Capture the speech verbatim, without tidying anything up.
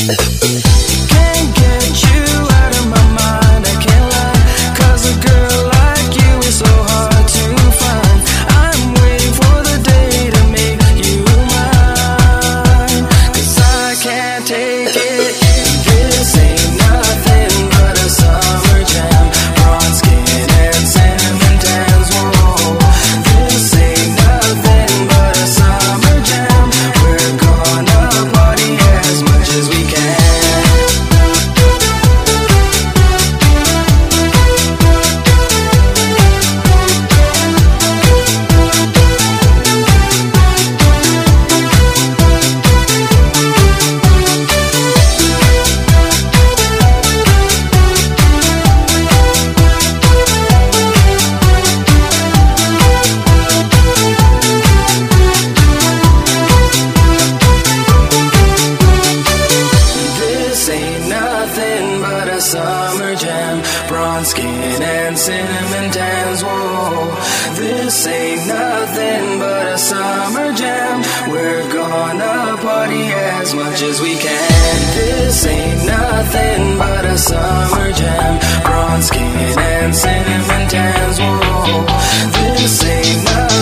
Can't get you out of my mind, I can't lie, 'cause a girl like you is so hard to find. I'm waiting for the day to make you mine, 'cause I can't take it. This ain't nothing but a summer jam. Bronze skin and cinnamon tans, whoa. This ain't nothing but a summer jam. We're gonna party as much as we can. This ain't nothing but a summer jam. Bronze skin and cinnamon tans, whoa. This ain't nothing but a summer jam. We're gonna party as much as we can. This ain't nothing but a summer jam. Bronze skin and cinnamon tans, whoa. This ain't nothing